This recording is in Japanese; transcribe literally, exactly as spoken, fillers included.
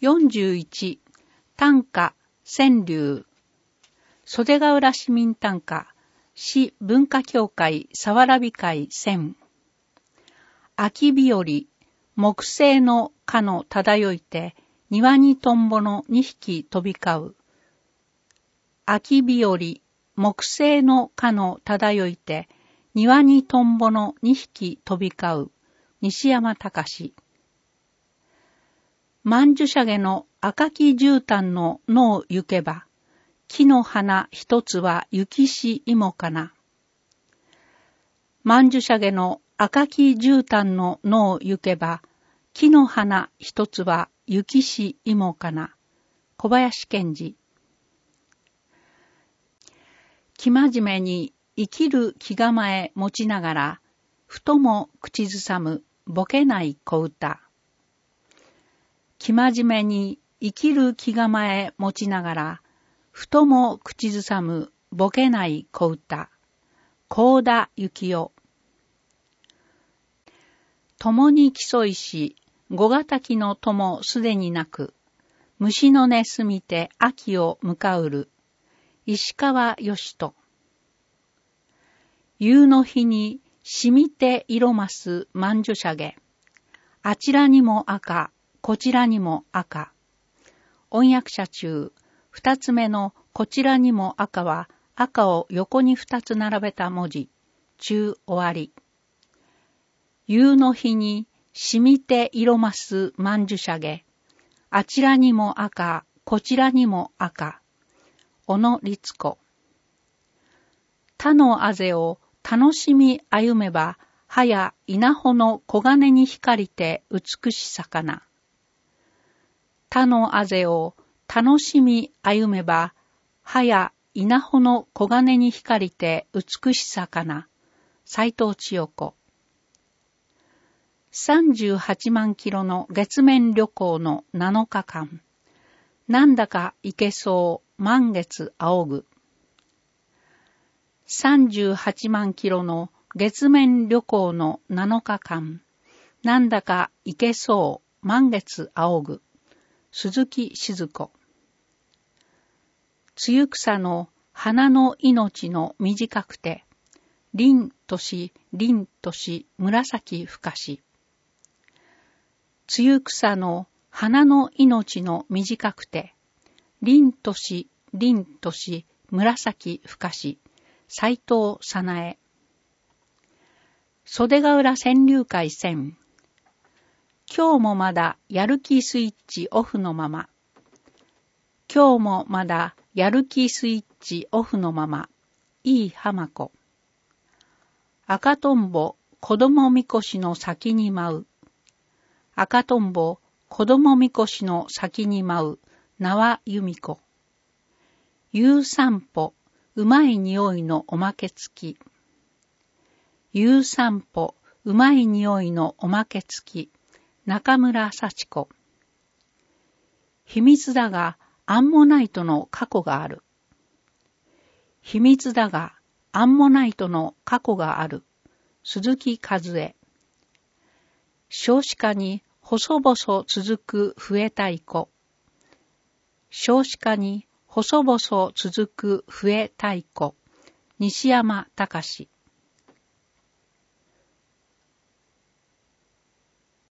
よんじゅういち、短歌、川柳。袖ヶ浦市民短歌、市文化協会さわらび会選。秋日和、木星の花の漂いて、庭にトンボのにひき飛び交う。秋日和、木星の花の漂いて、庭にトンボのにひき飛び交う。西山隆。曼珠沙華の赤き絨毯の野を行けば、木の花一つは雪し芋かな。曼珠沙華の赤き絨毯の野を行けば、木の花一つは雪し芋かな。小林賢治。生真面目に生きる気構え持ちながら、ふとも口ずさむボケない小歌。生真面目に生きる気構え持ちながら、ふとも口ずさむボケない小歌。幸田幸雄。共に競いし、五ヶ滝の友すでになく、虫の音すみて秋を迎うる。石川義人。夕の日にしみて色増す曼珠沙華。あちらにも赤、こちらにも赤。音訳者中、二つ目のこちらにも赤は赤を横に二つ並べた文字。中終わり。夕の日にしみて色増す曼珠沙華。あちらにも赤、こちらにも赤。小野律子。他のあぜを楽しみ歩めば、はや稲穂の黄金に光りて美しさかな。他のあぜを楽しみ歩めば、はや稲穂の黄金に光りて美しさかな。斎藤千代子。さんじゅうはちまんキロの月面旅行のなのかかん。なんだか行けそう満月仰ぐ。さんじゅうはちまんキロの月面旅行のなのかかん。なんだか行けそう満月仰ぐ。鈴木静子。露草の花の命の短くて、凛とし、凛とし、紫ふかし。露草の花の命の短くて、凛とし、凛とし、紫ふかし。斎藤早苗。袖ヶ浦川柳会選。今日もまだやる気スイッチオフのまま。今日もまだやる気スイッチオフのまま。いい浜子。赤とんぼ子供みこしの先に舞う。赤とんぼ子供みこしの先に舞う。縄由美子。夕散歩うまい匂いのおまけ付き。夕散歩うまい匂いのおまけ付き。中村幸子。秘密だがアンモナイトの過去がある。秘密だがアンモナイトの過去がある。鈴木和恵。少子化に細々続く増えたい子。少子化に細々続く増えたい子。西山隆。